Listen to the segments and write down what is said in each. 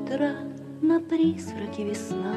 утра на призраке весна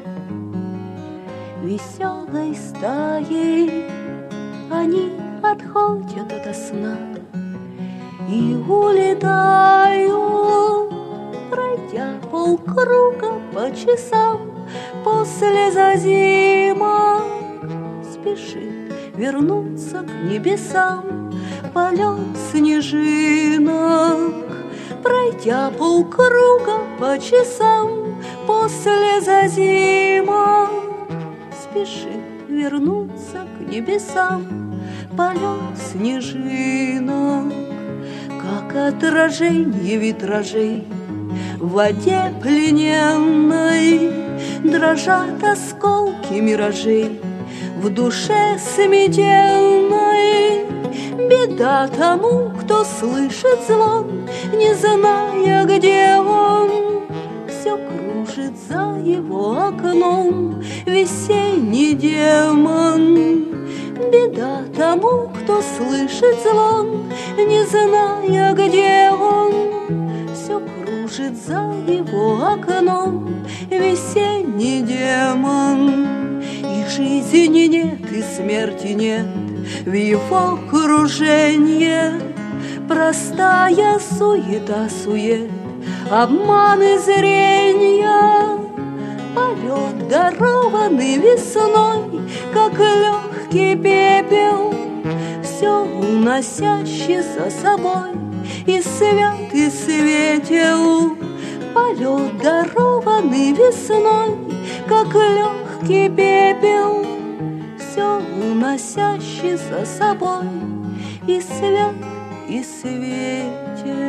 веселой стаей они отходят ото сна и улетают, пройдя полкруга по часам. После зазимок спешит вернуться к небесам. Полет снежинок, пройдя полкруга по часам. После зазимок спешит вернуться к небесам. Полет снежинок, как отражение витражей в воде плененной, дрожат осколки миражей в душе сметенной. Беда тому, кто слышит звон, не зная, где он. Все кружит за его окном весенний демон. Беда тому, кто слышит звон, не зная, где он. Все кружит за его окном весенний демон. И жизни нет, и смерти нет в его круженье. Простая суета-сует, обманы зрения. Полет дарованный весной, как легкий пепел, все уносящий за собой и свет, и светел. Полет дарованный весной, как легкий пепел, все уносящий за собой и свет, и светел.